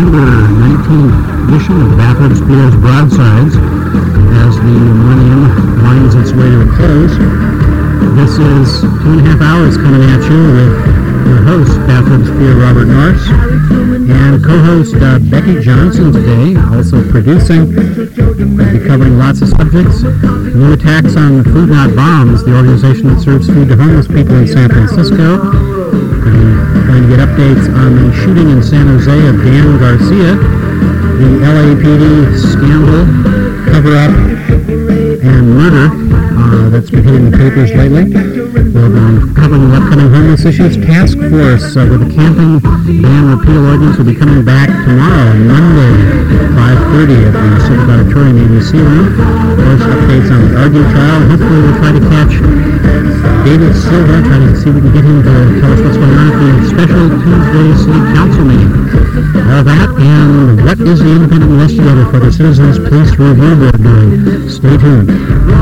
November 19th edition of Bathurst Spears Broadsides as the millennium winds its way to a close. This is 2.5 hours coming at you with your host, Bathurst Spear Robert Norris, and co-host Becky Johnson today, also producing. We'll be covering lots of subjects. New attacks on Food Not Bombs, the organization that serves food to homeless people in San Francisco. We're going to get updates on the shooting in San Jose of Dan Garcia, the LAPD scandal, cover-up, and murder that's been hitting the papers lately. We'll be covering the upcoming homeless issues task force with the camping ban repeal ordinance will be coming back tomorrow, Monday, 5:30 at the Civic Auditorium ABC room. Of course, updates on the Argy trial. Hopefully we'll try to catch David Silva, try to see if we can get him to tell us what's going on at the special Tuesday City Council meeting. All that and what is the independent investigator for the Citizens Police Review Board doing? Stay tuned.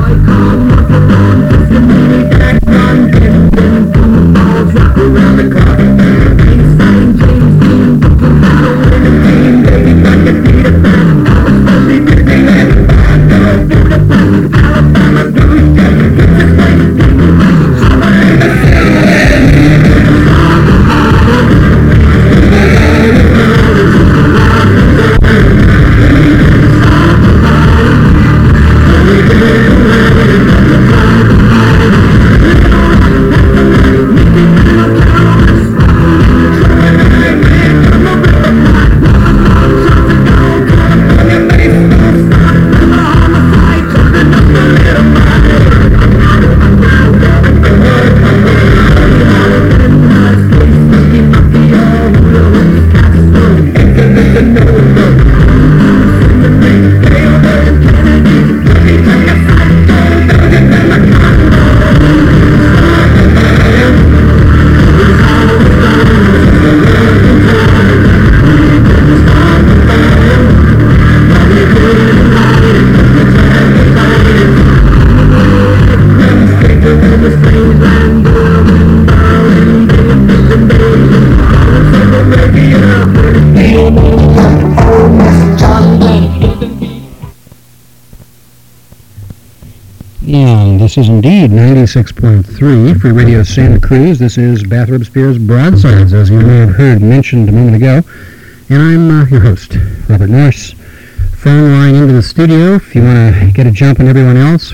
This is indeed 96.3 Free Radio Santa Cruz. This is Bathurst Spears Broadsides, as you may have heard mentioned a moment ago. And I'm your host, Robert Norris. Phone line into the studio, if you want to get a jump on everyone else,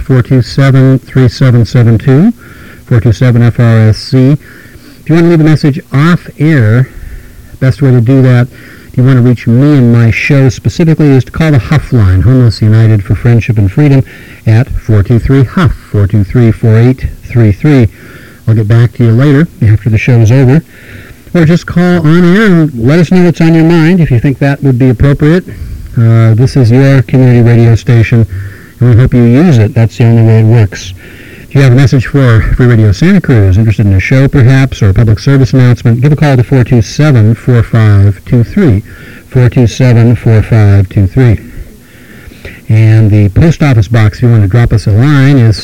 427-3772, 427-FRSC. If you want to leave a message off air, best way to do that, if you want to reach me and my show specifically, is to call the Huff line, Homeless United for Friendship and Freedom, at 423-HUFF, 423-4833. I'll get back to you later after the show is over. Or just call on air and let us know what's on your mind if you think that would be appropriate. This is your community radio station, and we hope you use it. That's the only way it works. If you have a message for Free Radio Santa Cruz, interested in a show perhaps, or a public service announcement, give a call to 427-4523, 427-4523. And the post office box, if you want to drop us a line, is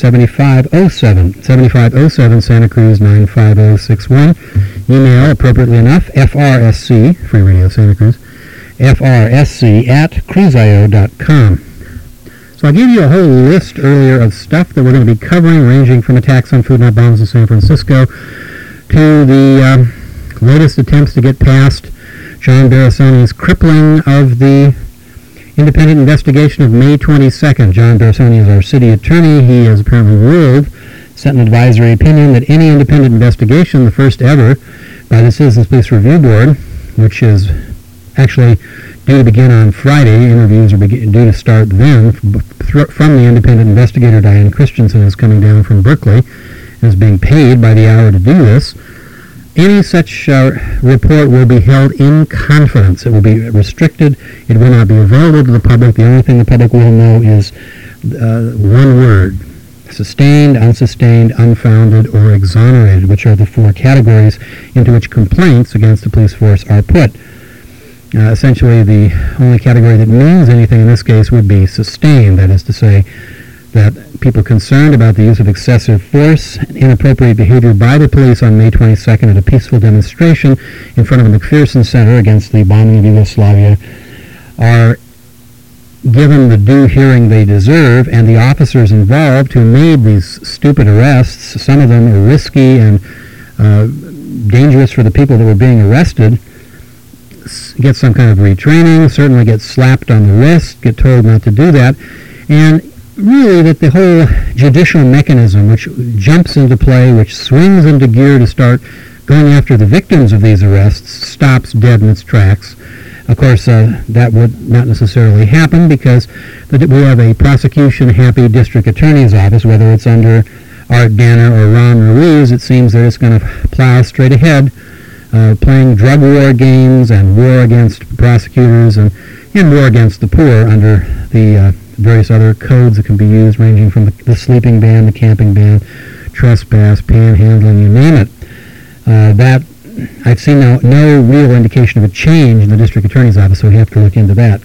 7507 Santa Cruz 95061. Email, appropriately enough, FRSC, Free Radio Santa Cruz, FRSC at cruzio.com. So I gave you a whole list earlier of stuff that we're going to be covering, ranging from attacks on Food Not Bombs in San Francisco to the latest attempts to get past John Barasoni's crippling of the independent investigation of May 22nd. John Barasoni is our city attorney. He has apparently ruled, sent an advisory opinion, that any independent investigation, the first ever, by the Citizens Police Review Board, which is actually due to begin on Friday. Interviews are due to start then from the independent investigator Diane Christensen, is coming down from Berkeley and is being paid by the hour to do this. Any such report will be held in confidence. It will be restricted. It will not be available to the public. The only thing the public will know is one word: sustained, unsustained, unfounded, or exonerated, which are the four categories into which complaints against the police force are put. Essentially, the only category that means anything in this case would be sustained, that is to say, that people concerned about the use of excessive force and inappropriate behavior by the police on May 22nd at a peaceful demonstration in front of the McPherson Center against the bombing of Yugoslavia are given the due hearing they deserve, and the officers involved who made these stupid arrests, some of them are risky and dangerous for the people that were being arrested, get some kind of retraining, certainly get slapped on the wrist, get told not to do that, and really that the whole judicial mechanism which jumps into play, which swings into gear to start going after the victims of these arrests, stops dead in its tracks. Of course, that would not necessarily happen because we have a prosecution-happy district attorney's office, whether it's under Art Danner or Ron Ruiz. It seems they're just going to plow straight ahead, playing drug war games and war against prosecutors and war against the poor under the various other codes that can be used, ranging from the sleeping ban, the camping ban, trespass, panhandling, you name it. That I've seen no real indication of a change in the district attorney's office, so we have to look into that.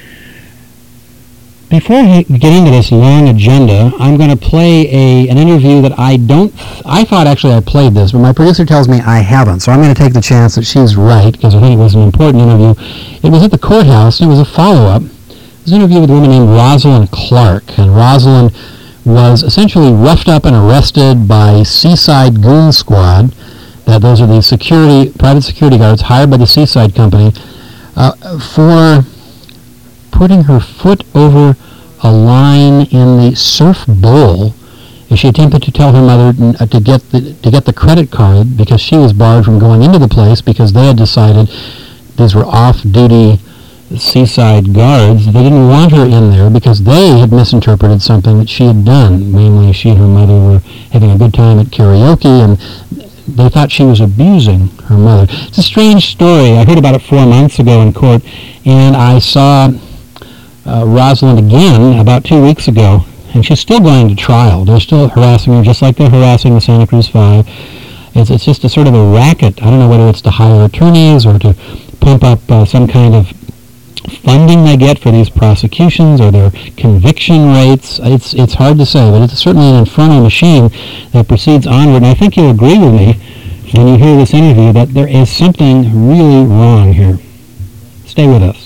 Before we get into this long agenda, I'm going to play an interview that I thought actually I played this, but my producer tells me I haven't, so I'm going to take the chance that she's right, because I think it was an important interview. It was at the courthouse, and it was a follow-up. It was an interview with a woman named Rosalind Clark, and Rosalind was essentially roughed up and arrested by Seaside Goon Squad. Those are the private security guards hired by the Seaside Company for putting her foot over a line in the Surf Bowl as she attempted to tell her mother to get the credit card because she was barred from going into the place because they had decided these were off-duty Seaside guards. They didn't want her in there because they had misinterpreted something that she had done. Mainly, she and her mother were having a good time at karaoke, and they thought she was abusing her mother. It's a strange story. I heard about it 4 months ago in court, and I saw Rosalind again about 2 weeks ago, and she's still going to trial. They're still harassing her, just like they're harassing the Santa Cruz Five. It's just a sort of a racket. I don't know whether it's to hire attorneys or to pump up some kind of funding they get for these prosecutions or their conviction rates. It's hard to say, but it's certainly an infernal machine that proceeds onward. And I think you'll agree with me when you hear this interview that there is something really wrong here. Stay with us.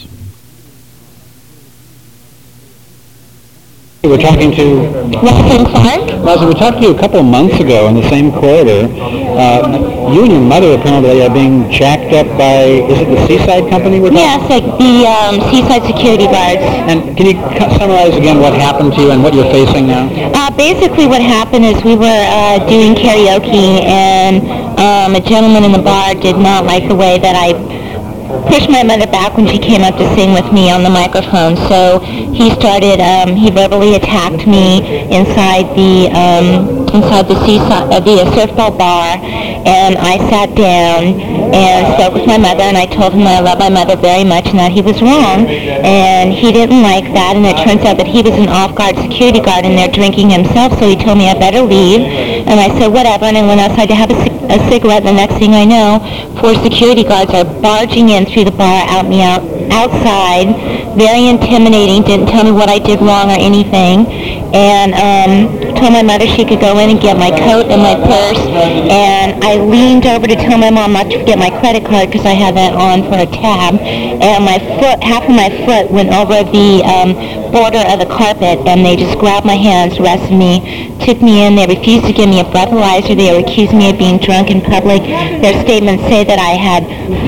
We're talking to Rosalind Clark. Rosalind, we talked to you a couple of months ago in the same corridor. You and your mother apparently are being jacked up by, is it the Seaside Company we're talking? Yes, like the Seaside security guards. And can you summarize again what happened to you and what you're facing now? Basically what happened is we were doing karaoke, and a gentleman in the bar did not like the way that I pushed my mother back when she came up to sing with me on the microphone. So he started, he verbally attacked me inside the Seaside, the Surf Bowl bar, and I sat down and spoke with my mother, and I told him I love my mother very much and that he was wrong, and he didn't like that, and it turns out that he was an off-guard security guard in there drinking himself, so he told me I better leave, and I said whatever, and I went outside to have a cigarette, and the next thing I know, 4 security guards are barging in through the bar, outside, very intimidating, didn't tell me what I did wrong or anything, and told my mother she could go in and get my coat and my purse, and I leaned over to tell my mom not to forget my credit card because I had that on for a tab, and my foot, half of my foot went over the border of the carpet, and they just grabbed my hands, arrested me, took me in. They refused to give me a breathalyzer. They were accusing me of being drunk in public. Their statements say that I had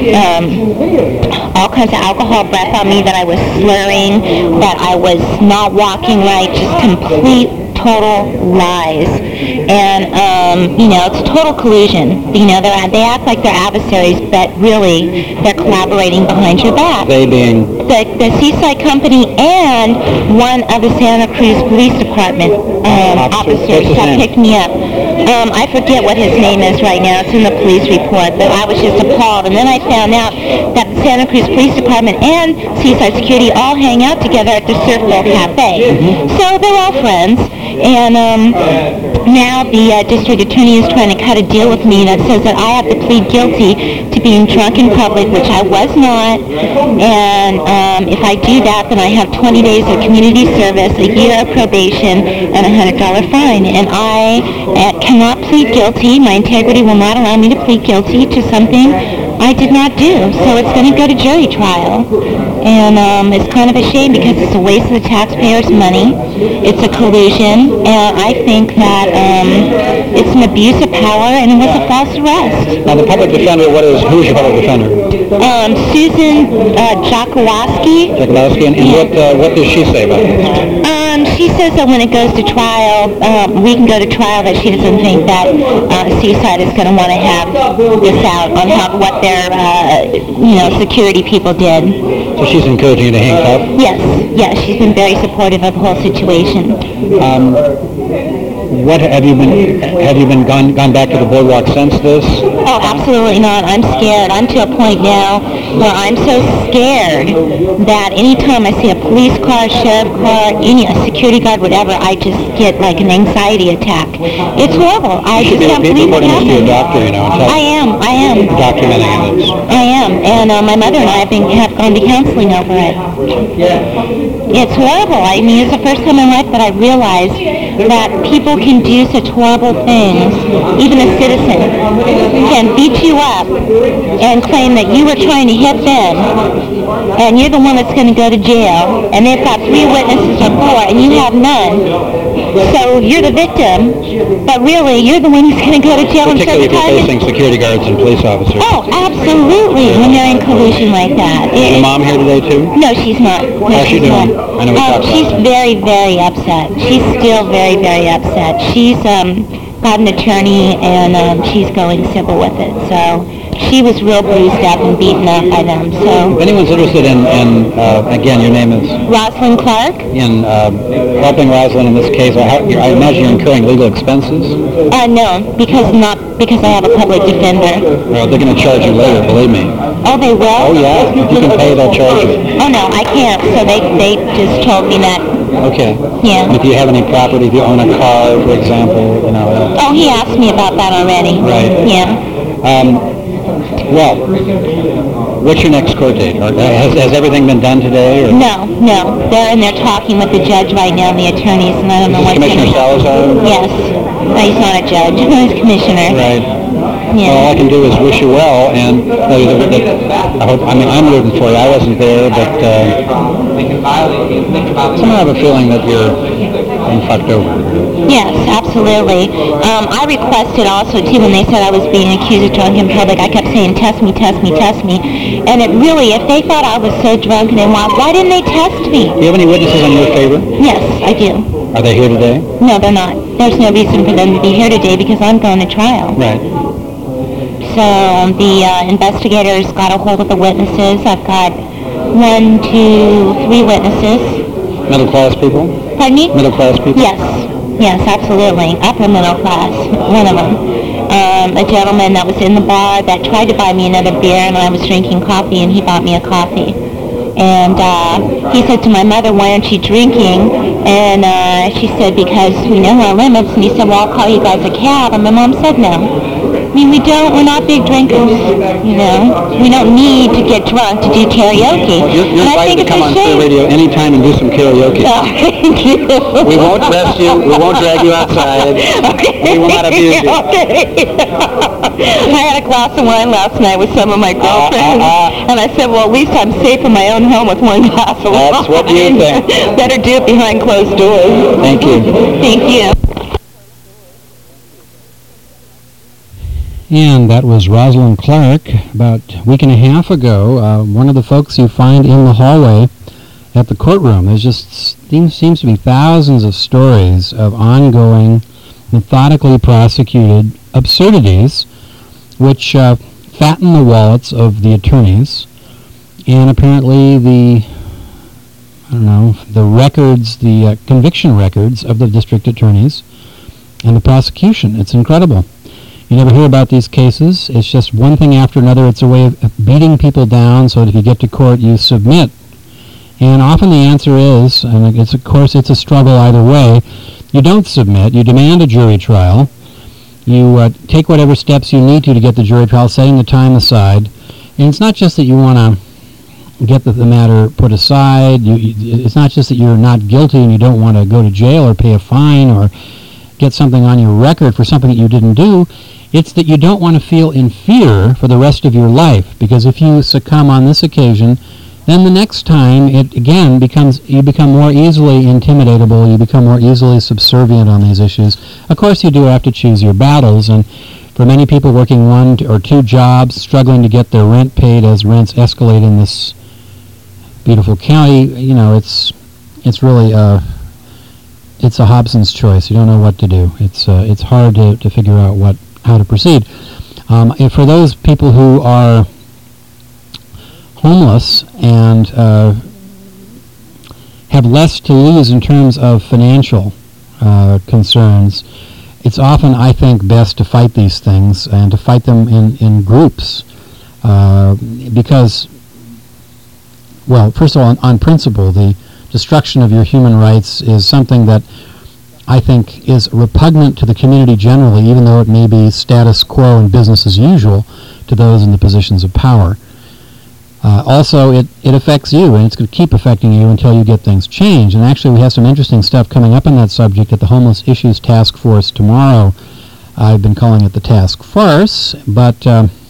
all kinds of alcohol breath on me, that I was slurring, that I was not walking right, just complete total lies. And it's total collusion. They act like they're adversaries, but really they're collaborating behind your back. They being? The Seaside Company and one of the Santa Cruz Police Department officers that picked me up. I forget what his name is right now. It's in the police report, but I was just appalled. And then I found out that the Santa Cruz Police Department and Seaside Security all hang out together at the Surf Bowl Cafe. Mm-hmm. So they're all friends. And now the district attorney is trying to cut a deal with me that says that I have to plead guilty to being drunk in public, which I was not. And if I do that, then I have 20 days of community service, a year of probation, and a $100 fine. And I cannot plead guilty. My integrity will not allow me to plead guilty to something I did not do. So it's going to go to jury trial. And it's kind of a shame because it's a waste of the taxpayers' money. It's a collusion. And I think that it's an abuse of power and it was a false arrest. Now, the public defender, who's your public defender? Susan Jakowski. And what does she say about this? She says that when it goes to trial, we can go to trial, that she doesn't think that Seaside is going to want to have this out on what their, security people did. So she's encouraging you to hang tough? Yes, she's been very supportive of the whole situation. What have you been gone back to the boardwalk since this? Oh, absolutely not. I'm scared. I'm to a point now where I'm so scared that anytime I see a police car, sheriff car, a security guard, whatever, I just get like an anxiety attack. It's horrible. I just can't believe it happened. You should be reporting this to your doctor, I am. Documenting it. I am. And my mother and I have gone to counseling over it. It's horrible. I mean, it's the first time in my life that I realized that people can do such horrible things. Even a citizen can beat you up and claim that you were trying to hit them, and you're the one that's going to go to jail, and they've got 3 witnesses or 4, and you have none. So you're the victim, but really you're the one who's going to go to jail. Particularly if you're facing security guards and police officers. Oh, absolutely, when they're in collusion like that. Is your mom here today too? No, she's not. No, how's she doing? I know we talked about she's very, very upset. She's still very, very upset. She's got an attorney, and she's going civil with it. So she was real bruised up and beaten up by them. So if anyone's interested in again, your name is? Rosalind Clark. In helping Rosalind in this case, I imagine you're incurring legal expenses? No, because I have a public defender. Well, they're going to charge you later, believe me. Oh, they will? Oh, yeah. If you can pay, they'll charge you. Oh, no, I can't. So they just told me that. Okay. Yeah. And if you have any property, if you own a car, for example, Oh, he asked me about that already. Right. Yeah. Well, what's your next court date? Or has everything been done today? Or? No. They're in there talking with the judge right now, and the attorneys, and I don't know what's going to happen. Commissioner Salazar? Yes. No, he's not a judge. He's commissioner. Right. Yeah. Well, all I can do is wish you well, and tell you that I hope. I mean, I'm rooting for you. I wasn't there, but somehow I have a feeling that you're being fucked over. Yes, absolutely. I requested also, too, when they said I was being accused of drunk in public, I kept saying, test me. And it really, if they thought I was so drunk and they why didn't they test me? Do you have any witnesses in your favor? Yes, I do. Are they here today? No, they're not. There's no reason for them to be here today because I'm going to trial. Right. So the investigators got a hold of the witnesses. I've got 1, 2, 3 witnesses. Middle class people? Pardon me? Middle class people? Yes, absolutely. Upper middle class, one of them. A gentleman that was in the bar that tried to buy me another beer, and I was drinking coffee, and he bought me a coffee. And he said to my mother, why aren't you drinking? And she said, because we know our limits. And he said, well, I'll call you guys a cab. And my mom said no. I mean, we're not big drinkers, We don't need to get drunk to do karaoke. Well, you're invited to come on Clear Radio anytime and do some karaoke. Oh, thank you. We won't arrest you. We won't drag you outside. Okay. We will not abuse you. Okay. I had a glass of wine last night with some of my girlfriends, and I said, well, at least I'm safe in my own home with 1 glass of wine. That's what you think. Better do it behind closed doors. Thank you. Thank you. And that was Rosalind Clark about a week and a half ago, one of the folks you find in the hallway at the courtroom. There's just seems to be thousands of stories of ongoing, methodically prosecuted absurdities which fatten the wallets of the attorneys, and apparently the records, the conviction records of the district attorneys and the prosecution. It's incredible. You never hear about these cases. It's just one thing after another. It's a way of beating people down so that if you get to court, you submit. And often the answer is, and it's a struggle either way, you don't submit. You demand a jury trial. You take whatever steps you need to get the jury trial, setting the time aside. And it's not just that you want to get the matter put aside. It's not just that you're not guilty and you don't want to go to jail or pay a fine or get something on your record for something that you didn't do. It's that you don't want to feel in fear for the rest of your life, because if you succumb on this occasion, then the next time it again you become more easily intimidatable, you become more easily subservient on these issues. Of course, you do have to choose your battles, and for many people working 1 or 2 jobs, struggling to get their rent paid as rents escalate in this beautiful county, it's really it's a Hobson's choice. You don't know what to do. It's hard to figure out how to proceed. And for those people who are homeless and have less to lose in terms of financial concerns, it's often, I think, best to fight these things and to fight them in groups because, well, first of all, on principle, the destruction of your human rights is something that I think is repugnant to the community generally, even though it may be status quo and business as usual to those in the positions of power. Also, it affects you, and it's going to keep affecting you until you get things changed. And actually, we have some interesting stuff coming up on that subject at the Homeless Issues Task Force tomorrow. I've been calling it the Task Farce, but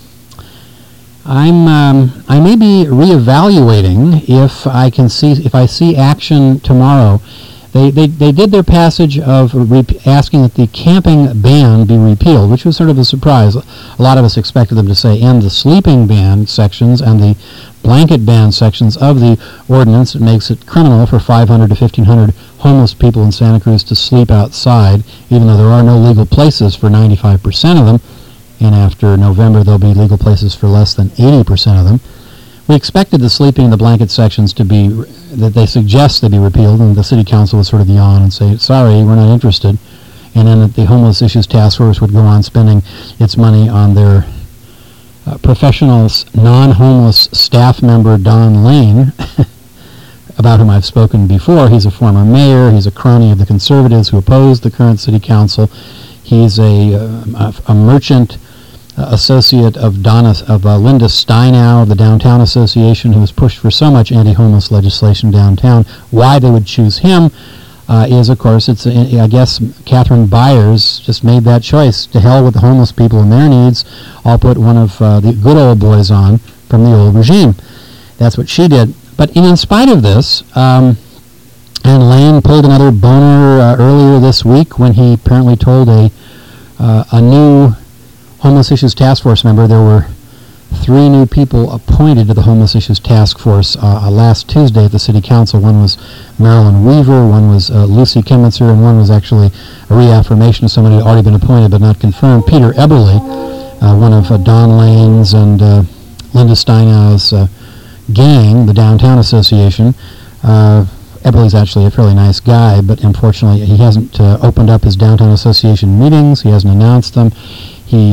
I may be reevaluating if I see action tomorrow. They did their passage of asking that the camping ban be repealed, which was sort of a surprise. A lot of us expected them to say end the sleeping ban sections and the blanket ban sections of the ordinance. It makes it criminal for 500 to 1,500 homeless people in Santa Cruz to sleep outside, even though there are no legal places for 95% of them. And after November, there'll be legal places for less than 80% of them. We expected the sleeping and the blanket sections to be, that they suggest they be repealed, and the city council would sort of yawn and say, sorry, we're not interested. And then the Homeless Issues Task Force would go on spending its money on their professional, non-homeless staff member, Don Lane, about whom I've spoken before. He's a former mayor. He's a crony of the conservatives who opposed the current city council. He's a merchant associate of Linda Steinow of the Downtown Association, who has pushed for so much anti-homeless legislation downtown. Why they would choose him is, of course, I guess Catherine Byers just made that choice. To hell with the homeless people and their needs. I'll put one of the good old boys on from the old regime. That's what she did. But in spite of this, and Lane pulled another boner earlier this week when he apparently told a new Homeless Issues Task Force member there were 3 new people appointed to the Homeless Issues Task Force last Tuesday at the City Council. One was Marilyn Weaver, one was Lucy Kimitzer, and one was actually a reaffirmation of somebody who had already been appointed but not confirmed, Peter Eberly, one of Don Lane's and Linda Steinau's gang, the Downtown Association. Eberly's actually a fairly nice guy, but unfortunately he hasn't opened up his Downtown Association meetings. He hasn't announced them. He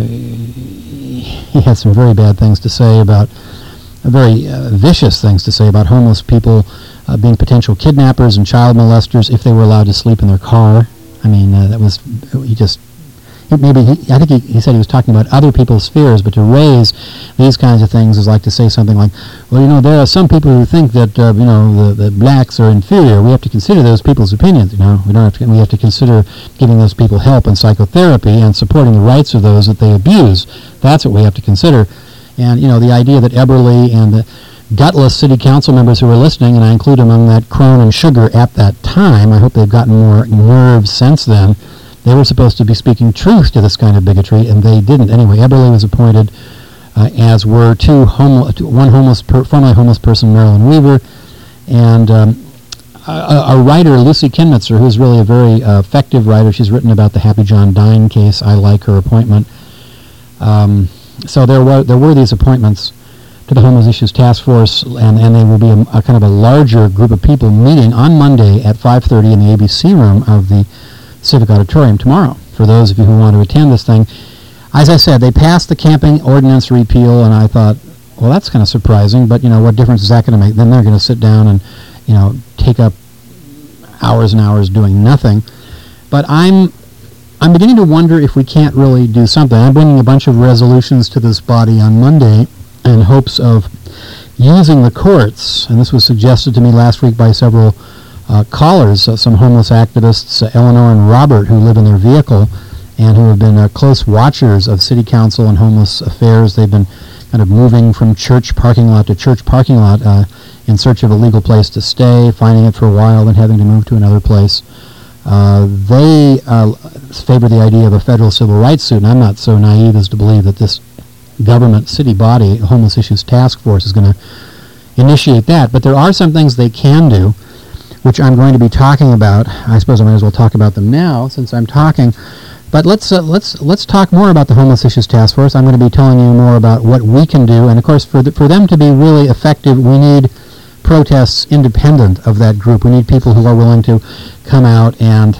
had some very bad things to say about, very vicious things to say about homeless people being potential kidnappers and child molesters if they were allowed to sleep in their car. I mean, that was, I think he said he was talking about other people's fears, but to raise these kinds of things is like to say something like, well, there are some people who think that, the blacks are inferior. We have to consider those people's opinions, we have to consider giving those people help and psychotherapy and supporting the rights of those that they abuse. That's what we have to consider. And, the idea that Eberly and the gutless city council members who were listening, and I include among that Crone and Sugar at that time, I hope they've gotten more nerve since then. They were supposed to be speaking truth to this kind of bigotry, and they didn't. Anyway, Eberly was appointed, as were one formerly homeless person, Marilyn Weaver, and a writer, Lucy Kimitzer, who's really a very effective writer. She's written about the Happy John Dine case. I like her appointment. So there were these appointments to the Homeless Issues Task Force, and they will be a kind of a larger group of people meeting on Monday at 5:30 in the ABC room of the Civic Auditorium tomorrow, for those of you who want to attend this thing. As I said, they passed the camping ordinance repeal, and I thought, well, that's kind of surprising, but, what difference is that going to make? Then they're going to sit down and, take up hours and hours doing nothing. But I'm beginning to wonder if we can't really do something. I'm bringing a bunch of resolutions to this body on Monday in hopes of using the courts, and this was suggested to me last week by several callers, some homeless activists, Eleanor and Robert, who live in their vehicle and who have been close watchers of city council and homeless affairs. They've been kind of moving from church parking lot to church parking lot in search of a legal place to stay, finding it for a while, then having to move to another place. They favor the idea of a federal civil rights suit, and I'm not so naive as to believe that this government city body, Homeless Issues Task Force, is going to initiate that. But there are some things they can do, which I'm going to be talking about. I suppose I might as well talk about them now since I'm talking. But let's talk more about the Homeless Issues Task Force. I'm going to be telling you more about what we can do, and of course, for them to be really effective, we need protests independent of that group. We need people who are willing to come out and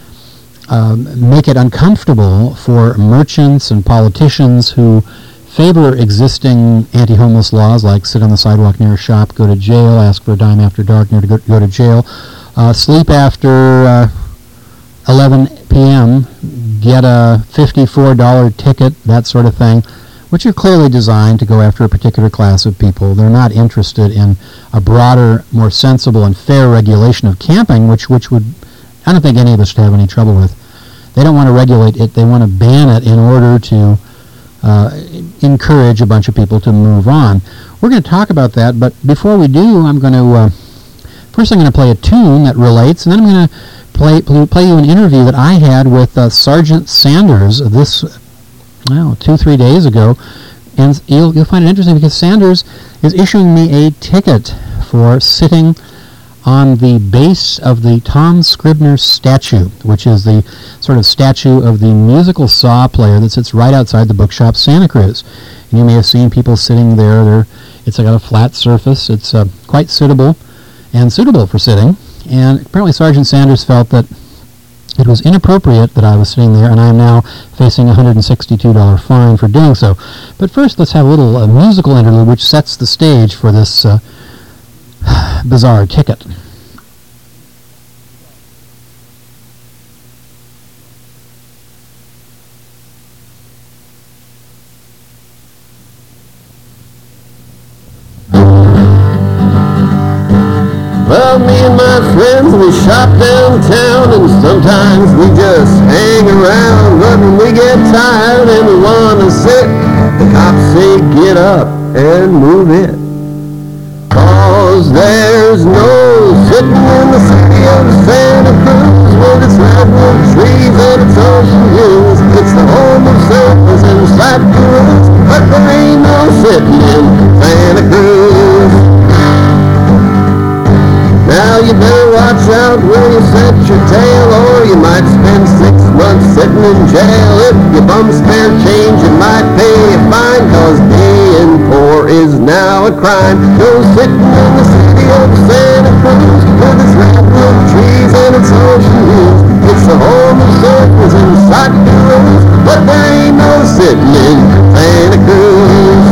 make it uncomfortable for merchants and politicians who favor existing anti-homeless laws, like sit on the sidewalk near a shop, go to jail, ask for a dime after dark, go to jail, sleep after 11 p.m., get a $54 ticket, that sort of thing, which are clearly designed to go after a particular class of people. They're not interested in a broader, more sensible and fair regulation of camping, which would, I don't think any of us should have any trouble with. They don't want to regulate it. They want to ban it in order to encourage a bunch of people to move on. We're going to talk about that, but before we do, I'm going to first I'm going to play a tune that relates, and then I'm going to play you an interview that I had with Sergeant Sanders this 2-3 days ago, and you'll find it interesting because Sanders is issuing me a ticket for sitting on the base of the Tom Scribner statue, which is the sort of statue of the musical saw player that sits right outside the bookshop Santa Cruz. And you may have seen people sitting there. It's got a flat surface. It's quite suitable for sitting. And apparently Sergeant Sanders felt that it was inappropriate that I was sitting there, and I am now facing a $162 fine for doing so. But first, let's have a little musical interlude which sets the stage for this bizarre ticket. Well, me and my friends, we shop downtown, and sometimes we just hang around. But when we get tired and we want to sit, the cops say get up and move it. 'Cause there's no sitting in the city of Santa Cruz with its redwood trees and its ocean views. It's the home of surfers and cyclists, but there ain't no sitting in Santa Cruz. Now you better watch out where you set your tail, or you might spend 6 months sitting in jail. If you bum spare change, you might pay a fine, 'cause being poor is now a crime. No sitting in the city of Santa Cruz with its redwood trees and its ocean views. It's the home of surfers and cyclists, but there ain't no sitting in Santa Cruz.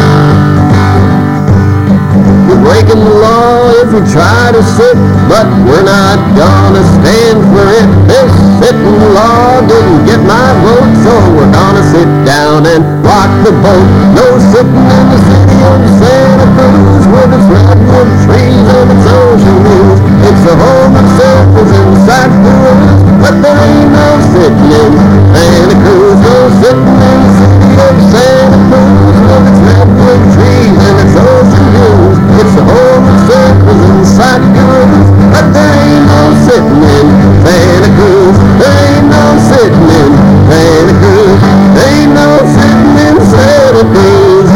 We're breaking the law if we try to sit, but we're not gonna stand for it. This sitting law didn't get my vote, so we're gonna sit down and rock the boat. No sitting in the city of Santa Cruz with its redwood trees and its ocean views. It's the home of surfers and cyclists, but there ain't no sitting in Santa Cruz. No sitting in the city of Santa Cruz with its redwood trees and its ocean views. It's the home of surfers and cyclists, but there ain't no sitting in Santa Cruz. There ain't no sitting in Santa Cruz. There ain't no sitting in Santa Cruz.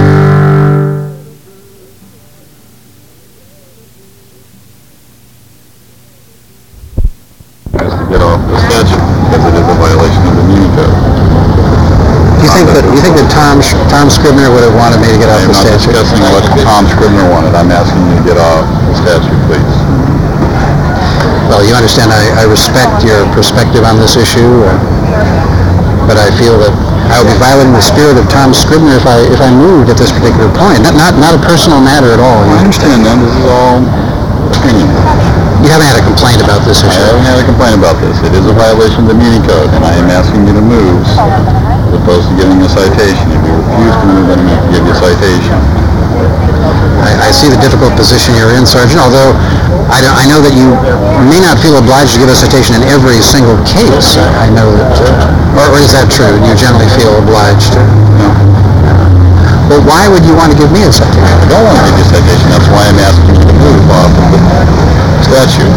Has to get off the statute because it is a violation of the Muni Code. You think that Tom Scribner would have wanted me to get off the statute? I'm not discussing what Tom Scribner wanted. I'm asking you to get off the statute, please. Well, you understand I respect your perspective on this issue, but I feel that I would be violating the spirit of Tom Scribner if I moved at this particular point. Not a personal matter at all. I understand that. This is all opinion. You haven't had a complaint about this issue? I haven't had a complaint about this. It is a violation of the Muni Code, and I am asking you to move as opposed to giving a citation. If you refuse to move, then I'm going to give you a citation. I see the difficult position you're in, Sergeant, although I know that you may not feel obliged to give a citation in every single case. I know that... Or is that true? You generally feel obliged to? No. Well, why would you want to give me a citation? I don't want to give you a citation. That's why I'm asking you to move off of the statute.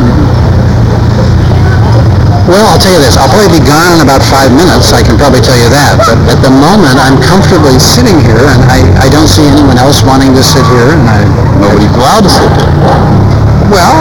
Well, I'll tell you this. I'll probably be gone in about 5 minutes. I can probably tell you that. But at the moment, I'm comfortably sitting here, and I don't see anyone else wanting to sit here. And Nobody's allowed to sit there. well,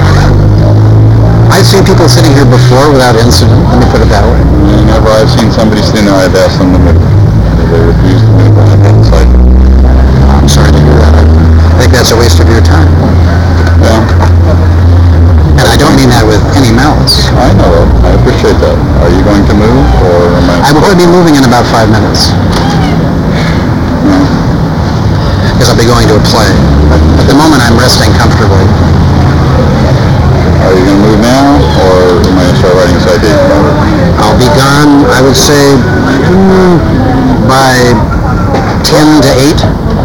I've seen people sitting here before without incident. Let me put it that way. Whenever I've seen somebody sitting there, I've asked them to move. They refuse to move on the inside. I'm sorry to hear that. I think that's a waste of your time. Yeah, And I don't mean that with any malice. I know. I appreciate that. Are you going to move, or am I? I will probably be moving in about 5 minutes. Because I'll be going to a play. At the moment, I'm resting comfortably. Are you going to move now, or am I going to start writing a citation? I'll be gone, I would say, by 10 to 8.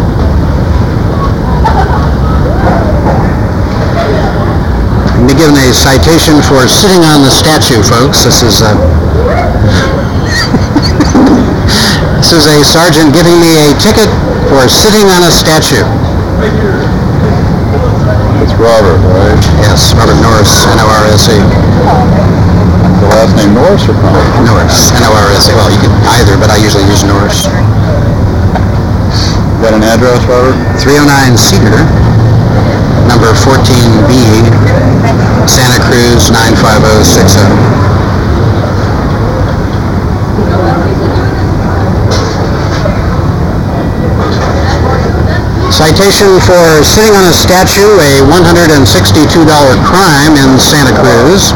I'll be given a citation for sitting on the statue, folks. This is this is a sergeant giving me a ticket for sitting on a statue. It's Robert, right? Yes, Robert Norris, N-O-R-S-E. The last name Norris or Conley? Norris, N-O-R-S-E. Well, you could either, but I usually use Norris. Got an address, Robert? 309 Cedar, number 14B, Santa Cruz 95060. Citation for sitting on a statue, a $162 crime in Santa Cruz.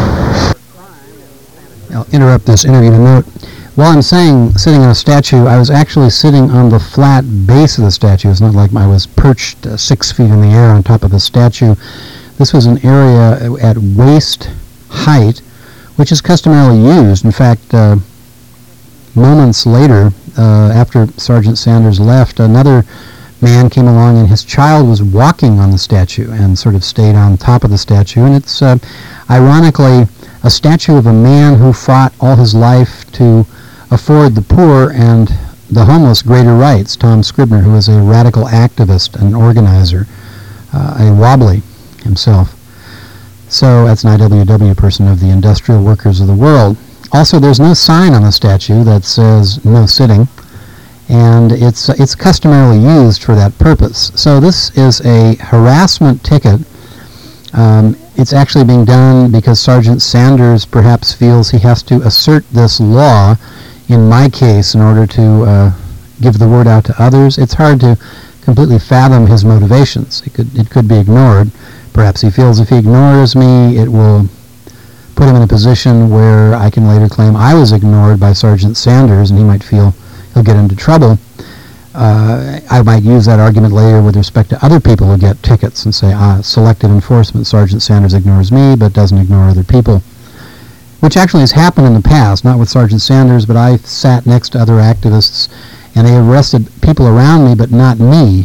I'll interrupt this interview to note, while I'm saying sitting on a statue, I was actually sitting on the flat base of the statue. It's not like I was perched 6 feet in the air on top of the statue. This was an area at waist height, which is customarily used. In fact, moments later, after Sergeant Sanders left, another man came along and his child was walking on the statue and sort of stayed on top of the statue. And it's ironically a statue of a man who fought all his life to afford the poor and the homeless greater rights, Tom Scribner, who was a radical activist and organizer, a Wobbly himself. So that's an IWW person of the Industrial Workers of the World. Also, there's no sign on the statue that says no sitting, and it's customarily used for that purpose. So this is a harassment ticket. It's actually being done because Sergeant Sanders perhaps feels he has to assert this law in my case in order to give the word out to others. It's hard to completely fathom his motivations. It could be ignored. Perhaps he feels if he ignores me, it will put him in a position where I can later claim I was ignored by Sergeant Sanders, and he might feel he'll get into trouble. I might use that argument later with respect to other people who get tickets and say, selective enforcement, Sergeant Sanders ignores me but doesn't ignore other people, which actually has happened in the past, not with Sergeant Sanders, but I sat next to other activists and they arrested people around me but not me.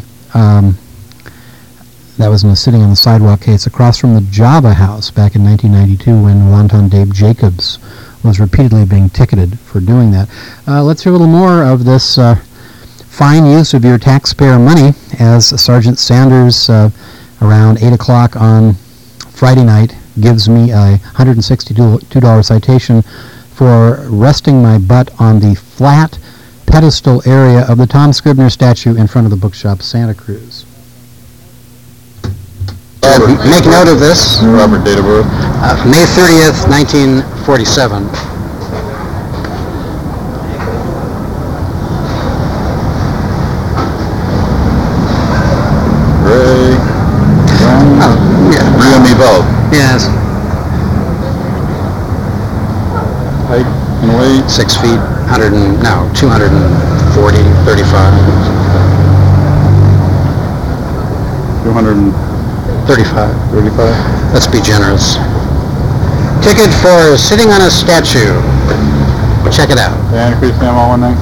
That was in a sitting on the sidewalk case across from the Java House back in 1992 when Wanton Dave Jacobs was repeatedly being ticketed for doing that. Let's hear a little more of this fine use of your taxpayer money as Sergeant Sanders around 8 o'clock on Friday night gives me a $162 citation for resting my butt on the flat pedestal area of the Tom Scribner statue in front of the bookshop Santa Cruz. Make note of this. Robert, date of birth? May 30th, 1947. Ray, Brown, Yeah. you and me both. Yes. Height and weight? 6 feet, 240, 35. 235. 35. Let's be generous. Ticket for sitting on a statue. Check it out. Santa Cruz, Panama, 19.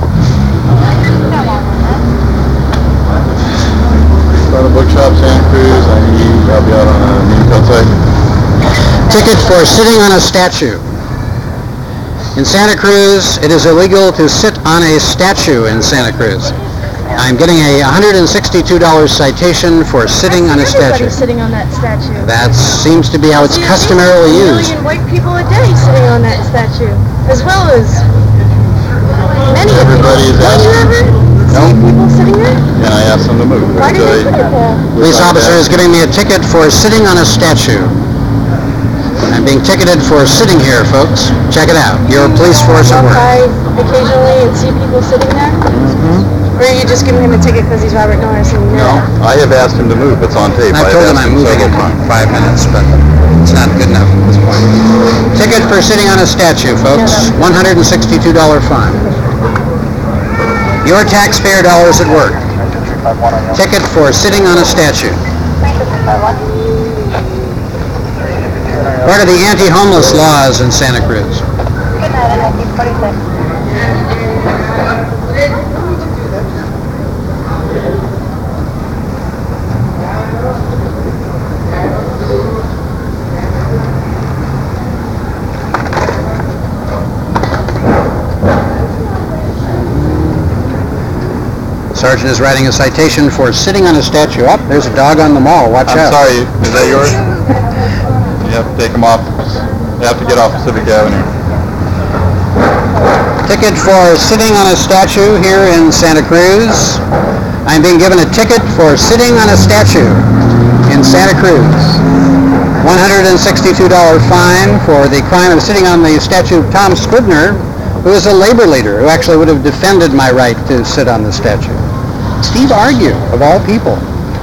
Start a bookshop, Santa Cruz. I'll be out on a meeting outside. Ticket for sitting on a statue. In Santa Cruz, it is illegal to sit on a statue in Santa Cruz. I'm getting a $162 citation for sitting on a statue. Everybody's sitting on that statue. That seems to be how it's customarily used. A million white people a day sitting on that statue, as well as many of you. Everybody is Don't you ever see people sitting there? And I asked them to move. Why do they put it there? Police officer is giving me a ticket for sitting on a statue. I'm being ticketed for sitting here, folks. Check it out. Your police force at Walk work. by occasionally and see people sitting there? Or are you just giving him a ticket because he's Robert Norris and you know that? I have asked him to move. It's on tape. I've I have told him asked I'm moving in several times. 5 minutes, but it's not good enough at this point. Ticket for sitting on a statue, folks. $162 fine. Your taxpayer dollars at work. Ticket for sitting on a statue. Part of the anti-homeless laws in Santa Cruz. Sergeant is writing a citation for sitting on a statue. Oh, there's a dog on the mall. Watch I'm out. sorry, is that yours? You have to take them off. You have to get off Pacific Avenue. Ticket for sitting on a statue here in Santa Cruz. I'm being given a ticket for sitting on a statue in Santa Cruz. $162 fine for the crime of sitting on the statue of Tom Scribner, who is a labor leader who actually would have defended my right to sit on the statue. Steve Argue, of all people.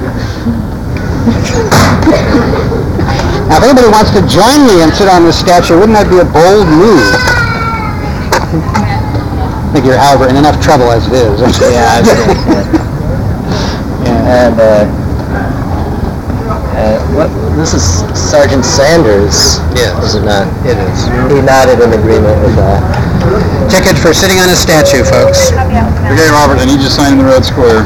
Now, if anybody wants to join me and sit on this statue, wouldn't that be a bold move? I think you're, however, in enough trouble as it is. Yeah, and this is Sergeant Sanders, Yes. is it not? It is. He nodded in agreement with that. Ticket for sitting on a statue, folks. Okay, Robert, I need you to sign in the red square.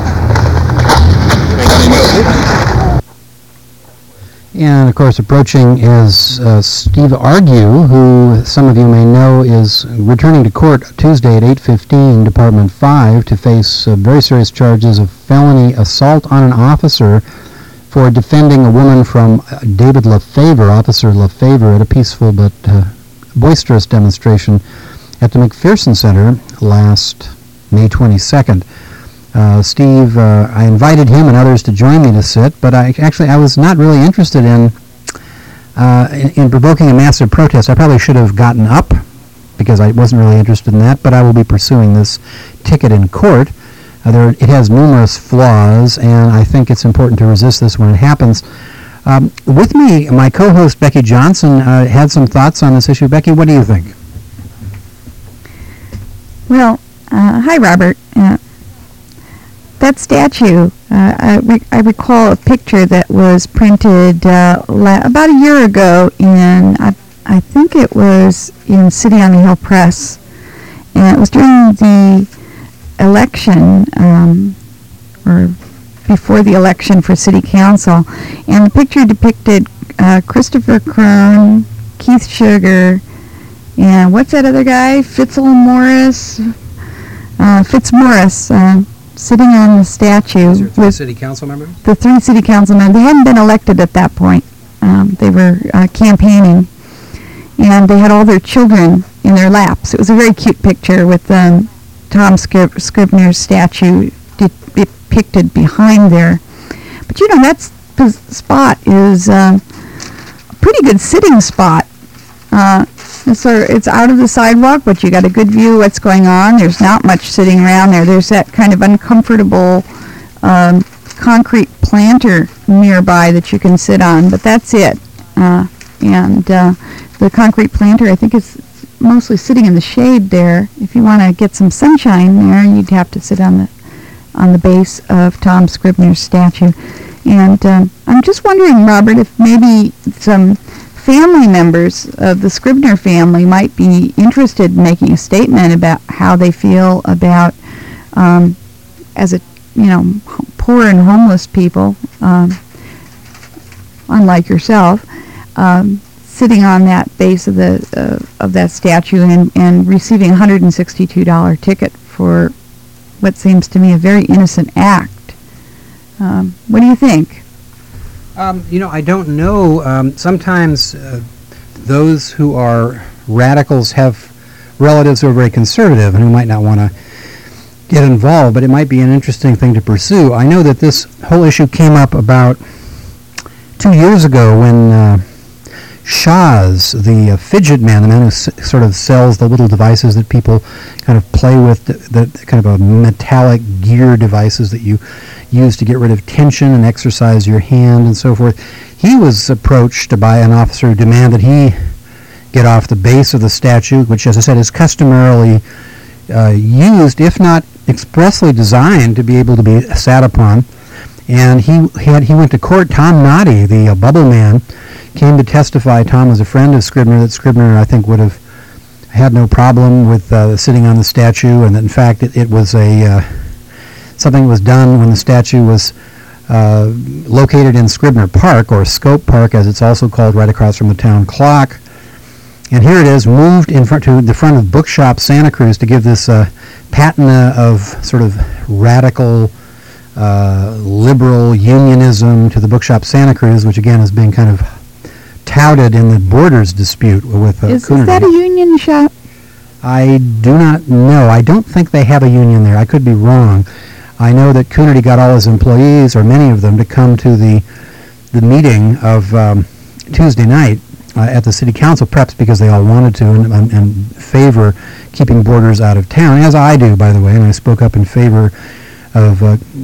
And, of course, approaching is Steve Argue, who some of you may know is returning to court Tuesday at 8:15, Department 5, to face very serious charges of felony assault on an officer for defending a woman from David LaFavor, Officer LaFavor, at a peaceful but boisterous demonstration at the McPherson Center last May 22nd. Steve, I invited him and others to join me to sit, but I was not really interested in provoking a massive protest. I probably should have gotten up because I wasn't really interested in that, but I will be pursuing this ticket in court. It has numerous flaws, and I think it's important to resist this when it happens. With me, my co-host Becky Johnson had some thoughts on this issue. Becky, what do you think? Well, hi, Robert. That statue, I recall a picture that was printed about a year ago in, I think it was in City on the Hill Press, and it was during the election, or before the election for City Council, and the picture depicted Christopher Crone, Keith Sugar, and what's that other guy? Fitzmorris, sitting on the statue with city council members? the 3 city council members. They hadn't been elected at that point. They were campaigning, and they had all their children in their laps. It was a very cute picture with Tom Scribner's statue depicted behind there. But you know, that spot is a pretty good sitting spot. So it's out of the sidewalk, but you got a good view of what's going on. There's not much sitting around there. There's that kind of uncomfortable concrete planter nearby that you can sit on, but that's it. The concrete planter, I think, is mostly sitting in the shade there. If you want to get some sunshine there, you'd have to sit on the base of Tom Scribner's statue. And I'm just wondering, Robert, if maybe some family members of the Scribner family might be interested in making a statement about how they feel about, as a, poor and homeless people, unlike yourself, sitting on that base of that statue and receiving a $162 ticket for what seems to me a very innocent act. What do you think? I don't know. Sometimes those who are radicals have relatives who are very conservative and who might not want to get involved, but it might be an interesting thing to pursue. I know that this whole issue came up about 2 years ago when Shaz, the fidget man, the man who sort of sells the little devices that people kind of play with, the kind of a metallic gear devices that you use to get rid of tension and exercise your hand and so forth. He was approached by an officer who demanded he get off the base of the statue, which, as I said, is customarily used, if not expressly designed, to be able to be sat upon. And he went to court. Tom Noddy, the bubble man, came to testify. Tom was a friend of Scribner, that Scribner, I think, would have had no problem with sitting on the statue, and that, in fact, it was something that was done when the statue was located in Scribner Park, or Scope Park, as it's also called, right across from the town clock. And here it is, moved in front to the front of Bookshop Santa Cruz to give this patina of sort of radical, liberal unionism to the Bookshop Santa Cruz, which again is being kind of touted in the Borders dispute with Is that a union shop? I do not know. I don't think they have a union there. I could be wrong. I know that Coonerty got all his employees, or many of them, to come to the meeting of Tuesday night at the city council, perhaps because they all wanted to and favor keeping Borders out of town, as I do, by the way, and I spoke up in favor of,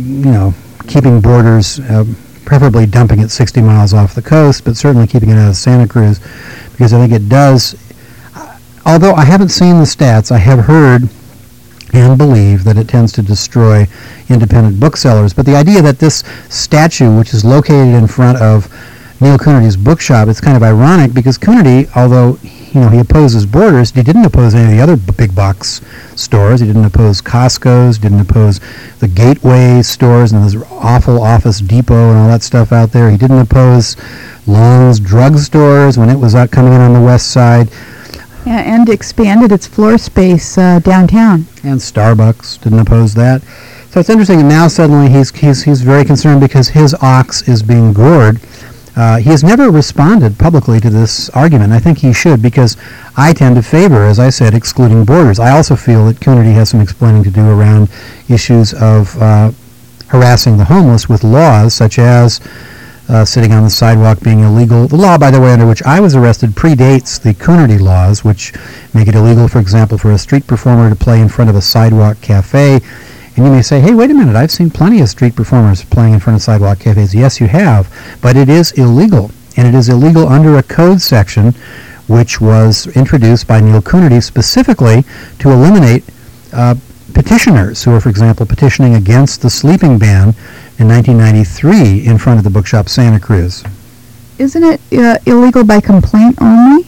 keeping Borders, preferably dumping it 60 miles off the coast, but certainly keeping it out of Santa Cruz, because I think it does, although I haven't seen the stats, I have heard and believe that it tends to destroy independent booksellers. But the idea that this statue, which is located in front of Neil Coonerty's bookshop, it's kind of ironic because Coonerty, although he opposes Borders, he didn't oppose any of the other big box stores. He didn't oppose Costco's, didn't oppose the Gateway stores and this awful Office Depot and all that stuff out there. He didn't oppose Long's drug stores when it was out coming in on the west side. Yeah, and expanded its floor space downtown. And Starbucks didn't oppose that. So it's interesting, and now suddenly he's very concerned because his ox is being gored. He has never responded publicly to this argument. I think he should, because I tend to favor, as I said, excluding Borders. I also feel that Coonerty has some explaining to do around issues of harassing the homeless with laws, such as sitting on the sidewalk being illegal. The law, by the way, under which I was arrested predates the Coonerty laws, which make it illegal, for example, for a street performer to play in front of a sidewalk cafe. And you may say, hey, wait a minute, I've seen plenty of street performers playing in front of sidewalk cafes. Yes, you have, but it is illegal. And it is illegal under a code section which was introduced by Neil Coonerty specifically to eliminate petitioners who are, for example, petitioning against the sleeping ban in 1993 in front of the Bookshop Santa Cruz. Isn't it illegal by complaint only?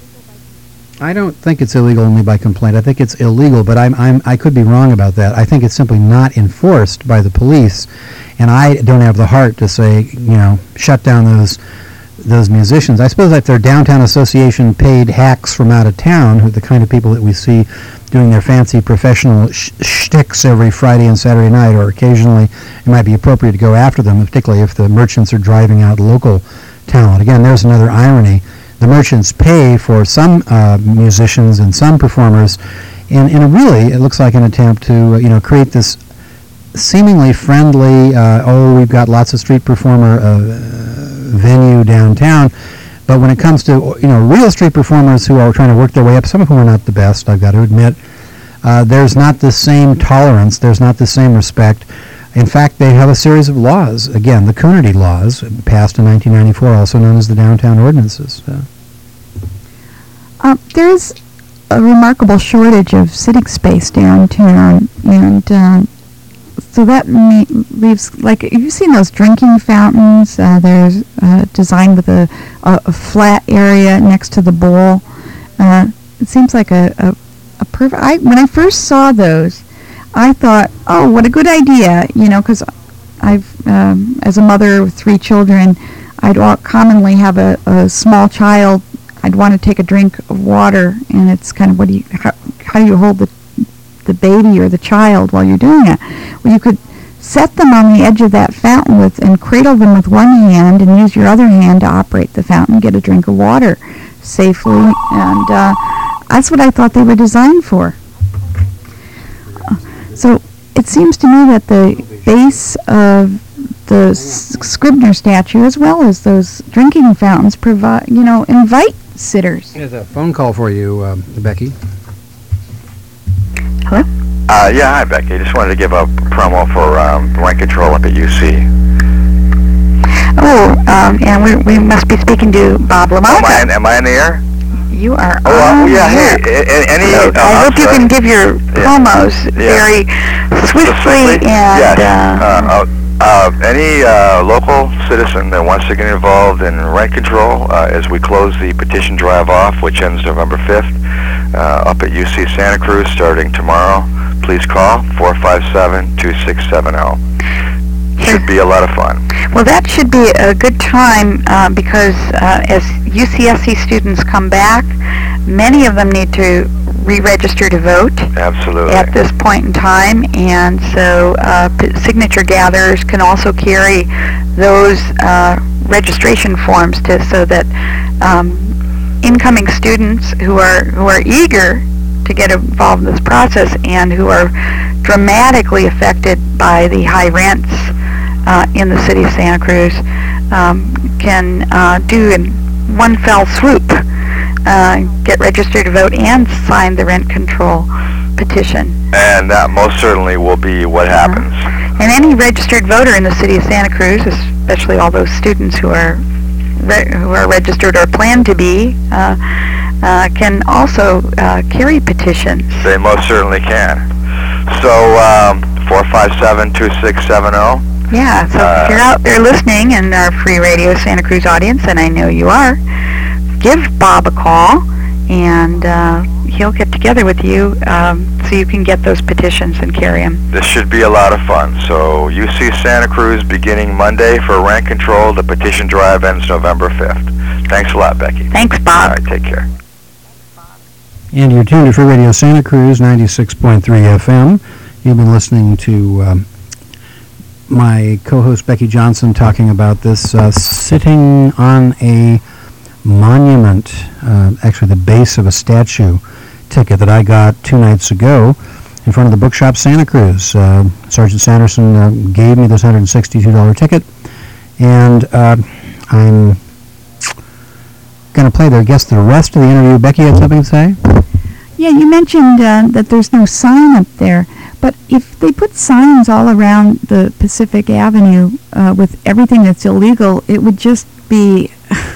I don't think it's illegal only by complaint. I think it's illegal, but I could be wrong about that. I think it's simply not enforced by the police, and I don't have the heart to say, shut down those musicians. I suppose if they're downtown association paid hacks from out of town, who the kind of people that we see doing their fancy professional shticks every Friday and Saturday night, or occasionally it might be appropriate to go after them, particularly if the merchants are driving out local talent. Again, there's another irony. The merchants pay for some musicians and some performers in a really, it looks like an attempt to, create this seemingly friendly, we've got lots of street performer venue downtown. But when it comes to, real street performers who are trying to work their way up, some of whom are not the best, I've got to admit, there's not the same tolerance, there's not the same respect. In fact, they have a series of laws, again, the Coonerty laws, passed in 1994, also known as the Downtown Ordinances. There's a remarkable shortage of sitting space downtown, and so that leaves, like, have you seen those drinking fountains? They're designed with a flat area next to the bowl. It seems like a perfect. When I first saw those, I thought, oh, what a good idea, because I've, as a mother with 3 children, I'd commonly have a small child I'd want to take a drink of water, and it's kind of how do you hold the baby or the child while you're doing it? Well, you could set them on the edge of that fountain and cradle them with one hand and use your other hand to operate the fountain, get a drink of water safely, and that's what I thought they were designed for. So it seems to me that the base of the Scribner statue, as well as those drinking fountains, invite sitters. Here's a phone call for you, Becky. Hello? Yeah, hi, Becky. Just wanted to give a promo for rent control up at UC. Oh, and we must be speaking to Bob Lamont. Am I in the air? You are on the air. Hey, I hope you can give your promos very swiftly and... Yes. Any local citizen that wants to get involved in rent control as we close the petition drive off, which ends November 5th, up at UC Santa Cruz starting tomorrow, please call 457-2670. Should be a lot of fun. Well, that should be a good time because as UCSC students come back, many of them need to re-register to vote. Absolutely. At this point in time, and so signature gatherers can also carry those registration forms so that incoming students who are eager to get involved in this process and who are dramatically affected by the high rents in the city of Santa Cruz can do in one fell swoop, get registered to vote and sign the rent control petition. And that most certainly will be what happens. And any registered voter in the city of Santa Cruz, especially all those students who are registered or plan to be, can also carry petitions. They most certainly can. So 457-2670. Yeah, so if you're out there listening in our Free Radio Santa Cruz audience, and I know you are, give Bob a call, and he'll get together with you so you can get those petitions and carry them. This should be a lot of fun. So UC Santa Cruz beginning Monday for rent control. The petition drive ends November 5th. Thanks a lot, Becky. Thanks, Bob. All right, take care. And you're tuned to Free Radio Santa Cruz, 96.3 FM. You've been listening to my co-host Becky Johnson talking about this sitting on a monument, actually the base of a statue ticket that I got 2 nights ago in front of the Bookshop Santa Cruz. Sergeant Sanderson gave me this $162 ticket, and I'm going to play the rest of the interview. Becky, had something to say? Yeah, you mentioned that there's no sign up there, but if they put signs all around the Pacific Avenue with everything that's illegal, it would just be,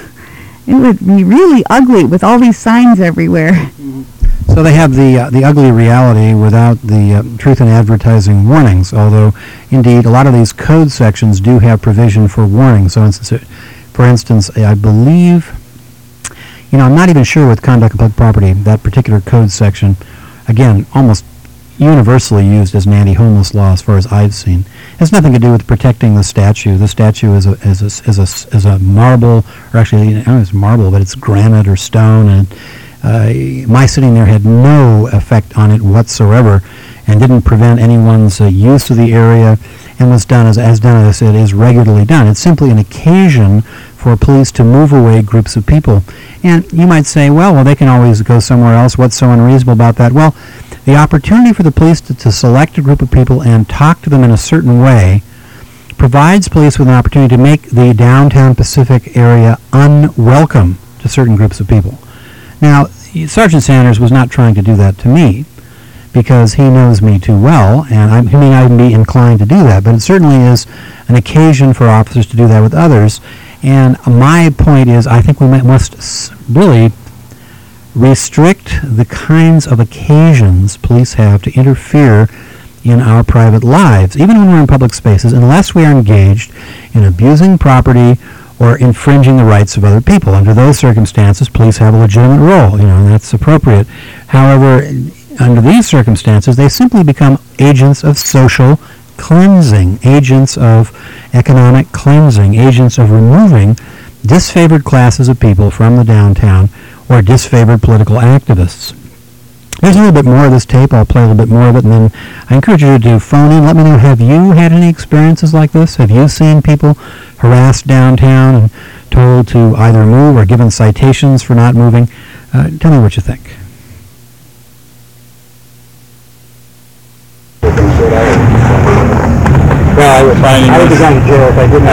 it would be really ugly with all these signs everywhere. So they have the ugly reality without the truth in advertising warnings, although indeed a lot of these code sections do have provision for warnings. So for instance, I believe, I'm not even sure with conduct of public property, that particular code section, again, almost universally used as an anti-homeless law as far as I've seen. It has nothing to do with protecting the statue. The statue is a marble, or actually, I don't know if it's marble, but it's granite or stone, and my sitting there had no effect on it whatsoever and didn't prevent anyone's use of the area, and was done, as I said, is regularly done. It's simply an occasion for police to move away groups of people. And you might say, well, they can always go somewhere else. What's so unreasonable about that? Well, the opportunity for the police to select a group of people and talk to them in a certain way provides police with an opportunity to make the downtown Pacific area unwelcome to certain groups of people. Now, Sergeant Sanders was not trying to do that to me, because he knows me too well, and he may not even be inclined to do that, but it certainly is an occasion for officers to do that with others. And my point is, I think we must really restrict the kinds of occasions police have to interfere in our private lives, even when we're in public spaces, unless we are engaged in abusing property or infringing the rights of other people. Under those circumstances, police have a legitimate role, and that's appropriate. However, under these circumstances, they simply become agents of social cleansing, agents of economic cleansing, agents of removing disfavored classes of people from the downtown or disfavored political activists. There's a little bit more of this tape. I'll play a little bit more of it, and then I encourage you to phone in. Let me know, have you had any experiences like this? Have you seen people harassed downtown and told to either move or given citations for not moving? Tell me what you think. Well, I would find I would be going to jail if I didn't.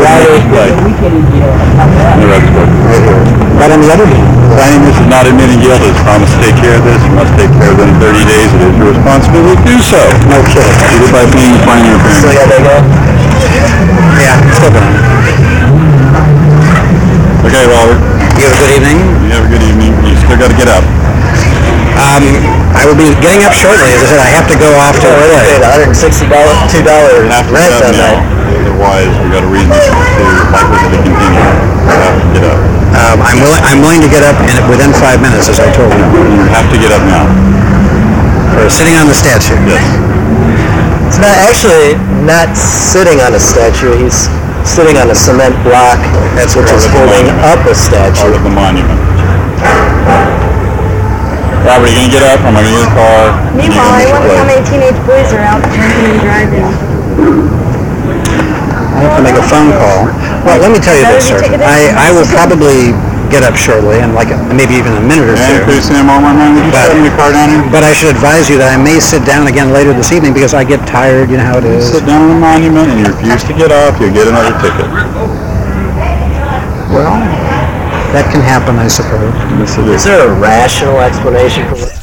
But on the other hand, signing this is not admitting guilt. It's promised to take care of this. You must take care of it in 30 days. It is your responsibility to do so. No kidding. Either by paying the fine or paying. So yeah, they go. Yeah, still going. Okay, Robert. You have a good evening. You have a good evening. You still got to get up. I will be getting up shortly. As I said, I have to go off to $162 rent on that. Otherwise, we got a reason to likely to continue. You have to get up. I'm willing to get up within 5 minutes, as I told you. You have to get up now. For sitting on the statue. Yes. It's not actually not sitting on a statue. He's sitting on a cement block which is holding up a statue. Part of the monument. Robert, are you going to get up? I'm going to get in your car. Meanwhile, I wonder how many teenage boys are out drinking and driving. I have to make a phone call. Well, let me tell you this, sir. I will probably get up shortly, and maybe even a minute or two. Could you say a moment, man? Would you sit in the car down here? But I should advise you that I may sit down again later this evening because I get tired. You know how it is. Sit down on the monument and you refuse to get up, you'll get another ticket. Well, that can happen, I suppose. Is there a rational explanation for what